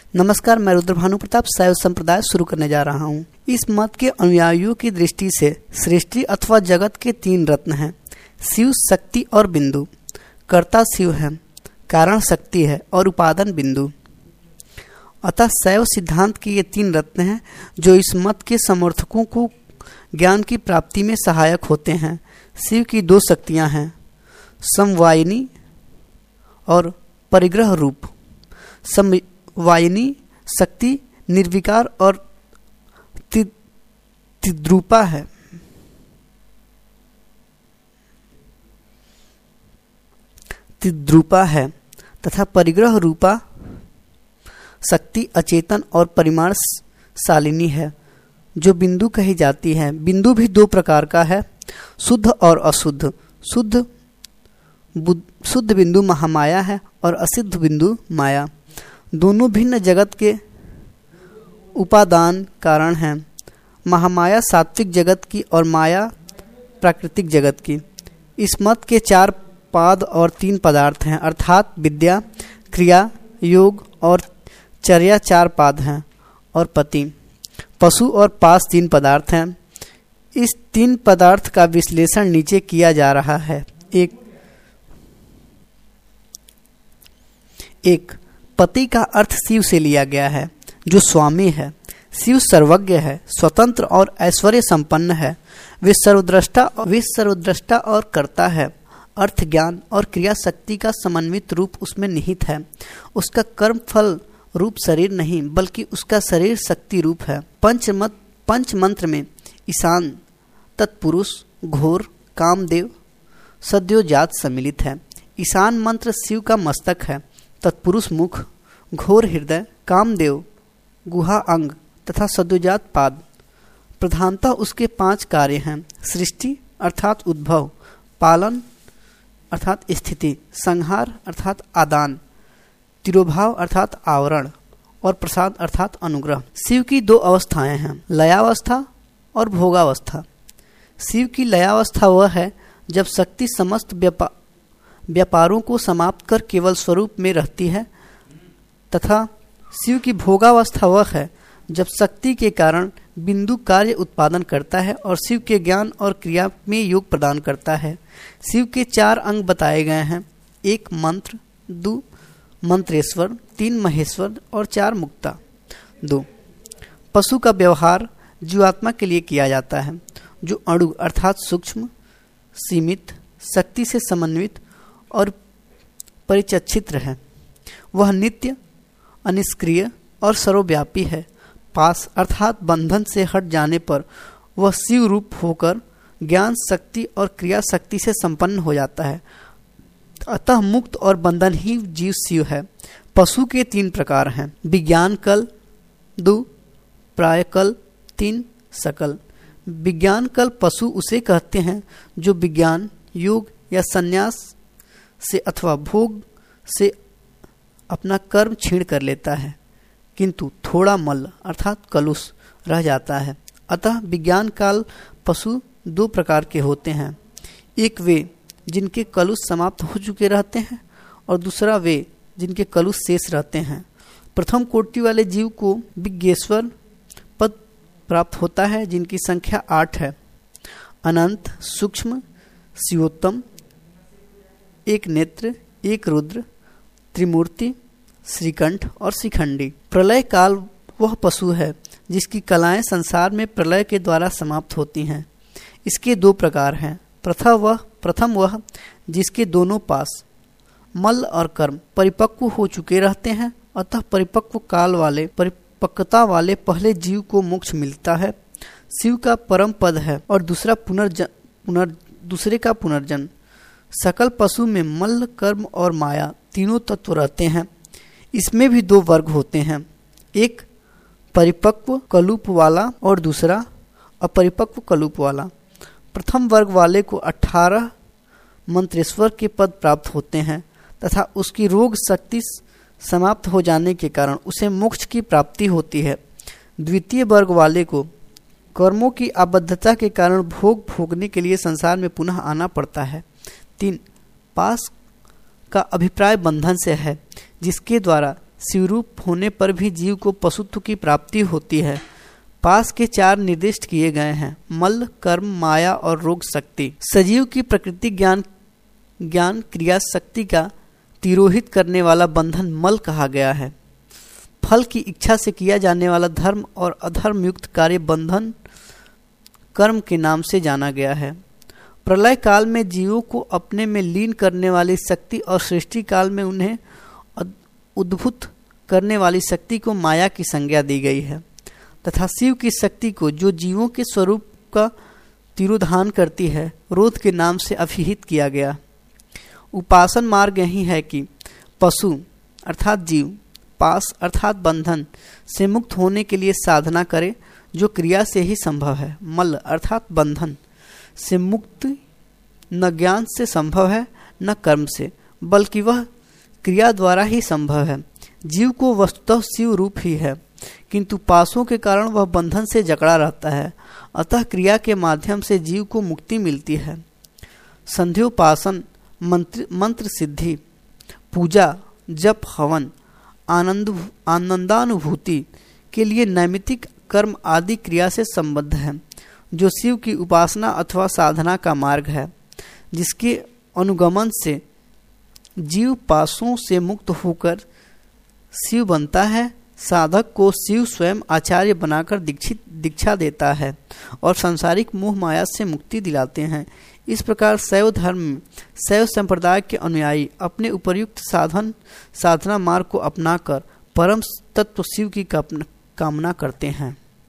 नमस्कार, मैं रुद्र भानु प्रताप शैव संप्रदाय शुरू करने जा रहा हूँ। इस मत के अनुयायियों की दृष्टि से सृष्टि अथवा जगत के 3 रत्न हैं, शिव, शक्ति और बिंदु। कर्ता शिव है, कारण शक्ति है और उपादान बिंदु। अतः शैव सिद्धांत के ये 3 रत्न हैं जो इस मत के समर्थकों को ज्ञान की प्राप्ति में सहायक होते हैं। शिव की 2 शक्तियाँ हैं, समवायिनी और परिग्रह रूप। समवायिनी शक्ति निर्विकार और तिद्रूपा है। तथा परिग्रह रूपा शक्ति अचेतन और परिमाण शालिनी है, जो बिंदु कही जाती है। बिंदु भी 2 प्रकार का है, शुद्ध और अशुद्ध। शुद्ध बिंदु महामाया है और अशुद्ध बिंदु माया। दोनों भिन्न जगत के उपादान कारण हैं। महामाया सात्विक जगत की और माया प्राकृतिक जगत की। इस मत के 4 पाद और 3 पदार्थ हैं, अर्थात विद्या, क्रिया, योग और चर्या 4 पाद हैं और पति, पशु और पास 3 पदार्थ हैं। इस 3 पदार्थ का विश्लेषण नीचे किया जा रहा है। एक पति का अर्थ शिव से लिया गया है, जो स्वामी है। शिव सर्वज्ञ है, स्वतंत्र और ऐश्वर्य संपन्न है। वे सर्वद्रष्टा और कर्ता है। अर्थ, ज्ञान और क्रिया शक्ति का समन्वित रूप उसमें निहित है। उसका कर्म फल रूप शरीर नहीं, बल्कि उसका शरीर शक्ति रूप है। पंच मंत्र में ईशान, तत्पुरुष, घोर, कामदेव, सद्योजात सम्मिलित है। ईशान मंत्र शिव का मस्तक है, तत्पुरुष मुख, घोर हृदय, कामदेव गुहा अंग तथा सद्योजात पाद। प्रधानतः उसके 5 कार्य हैं, सृष्टि अर्थात उद्भव, पालन अर्थात स्थिति, संहार अर्थात आदान, तिरोभाव अर्थात आवरण और प्रसाद अर्थात अनुग्रह। शिव की 2 अवस्थाएं हैं, लयावस्था और भोगावस्था। शिव की लयावस्था वह है जब शक्ति समस्त व्यापारों को समाप्त कर केवल स्वरूप में रहती है, तथा शिव की भोगावस्था वह है जब शक्ति के कारण बिंदु कार्य उत्पादन करता है और शिव के ज्ञान और क्रिया में योग प्रदान करता है। शिव के 4 अंग बताए गए हैं, 1 मंत्र, 2 मंत्रेश्वर, 3 महेश्वर और 4 मुक्ता। 2 पशु का व्यवहार जीवात्मा के लिए किया जाता है, जो अणु अर्थात सूक्ष्म, सीमित, शक्ति से समन्वित और परिचक्षित्र है। वह नित्य, अनिष्क्रिय और सर्वव्यापी है। पास अर्थात बंधन से हट जाने पर वह शिव रूप होकर ज्ञान शक्ति और क्रिया शक्ति से संपन्न हो जाता है। अतः मुक्त और बंधन ही जीव शिव है। पशु के 3 प्रकार हैं, विज्ञान कल, 2 प्रायकल, 3 सकल। विज्ञान कल पशु उसे कहते हैं जो विज्ञान, योग या संन्यास से अथवा भोग से अपना कर्म छीण कर लेता है, किंतु थोड़ा मल अर्थात कलुष रह जाता है। अतः विज्ञान काल पशु 2 प्रकार के होते हैं, एक वे जिनके कलुष समाप्त हो चुके रहते हैं और दूसरा वे जिनके कलुष शेष रहते हैं। प्रथम कोटि वाले जीव को विज्ञेश्वर पद प्राप्त होता है, जिनकी संख्या 8 है, अनंत, सूक्ष्म, शिवोत्तम, 1 नेत्र, 1 रुद्र, त्रिमूर्ति, श्रीकंठ और शिखंडी। प्रलय काल वह पशु है जिसकी कलाएं संसार में प्रलय के द्वारा समाप्त होती हैं। इसके 2 प्रकार हैं, प्रथम वह जिसके दोनों पास मल और कर्म परिपक्व हो चुके रहते हैं, अतः परिपक्वता वाले पहले जीव को मोक्ष मिलता है। शिव का परम पद है और दूसरे का पुनर्जन्म। सकल पशु में मल, कर्म और माया तीनों तत्व रहते हैं। इसमें भी 2 वर्ग होते हैं, एक परिपक्व कलूप वाला और दूसरा अपरिपक्व कलूप वाला। प्रथम वर्ग वाले को 18 मंत्रेश्वर के पद प्राप्त होते हैं तथा उसकी रोग शक्ति समाप्त हो जाने के कारण उसे मोक्ष की प्राप्ति होती है। द्वितीय वर्ग वाले को कर्मों की आबद्धता के कारण भोग भोगने के लिए संसार में पुनः आना पड़ता है। 3 पास का अभिप्राय बंधन से है, जिसके द्वारा शिवरूप होने पर भी जीव को पशुत्व की प्राप्ति होती है। पास के 4 निर्दिष्ट किए गए हैं: मल, कर्म, माया और रोग शक्ति। सजीव की प्रकृति ज्ञान क्रिया शक्ति का तिरोहित करने वाला बंधन मल कहा गया है। फल की इच्छा से किया जाने वाला धर्म और अधर्म युक्त कार्य बंधन कर्म के नाम से जाना गया है। प्रलय काल में जीवों को अपने में लीन करने वाली शक्ति और सृष्टि काल में उन्हें उद्भूत करने वाली शक्ति को माया की संज्ञा दी गई है तथा शिव की शक्ति को, जो जीवों के स्वरूप का तिरोधान करती है, रोध के नाम से अभिहित किया गया। उपासन मार्ग यही है कि पशु अर्थात जीव पास अर्थात बंधन से मुक्त होने के लिए साधना करे, जो क्रिया से ही संभव है। मल अर्थात बंधन से मुक्ति न ज्ञान से संभव है न कर्म से, बल्कि वह क्रिया द्वारा ही संभव है। जीव को वस्तुतः शिव रूप ही है, किंतु पासों के कारण वह बंधन से जकड़ा रहता है। अतः क्रिया के माध्यम से जीव को मुक्ति मिलती है। संध्योपासन, मंत्र सिद्धि, पूजा, जप, हवन, आनंदानुभूति के लिए नैमित्तिक कर्म आदि क्रिया से संबद्ध है, जो शिव की उपासना अथवा साधना का मार्ग है, जिसके अनुगमन से जीव पासों से मुक्त होकर शिव बनता है। साधक को शिव स्वयं आचार्य बनाकर दीक्षा देता है और सांसारिक मोह माया से मुक्ति दिलाते हैं। इस प्रकार शैव धर्म में शैव संप्रदाय के अनुयायी अपने उपर्युक्त साधना मार्ग को अपनाकर परम तत्व शिव की कामना करते हैं।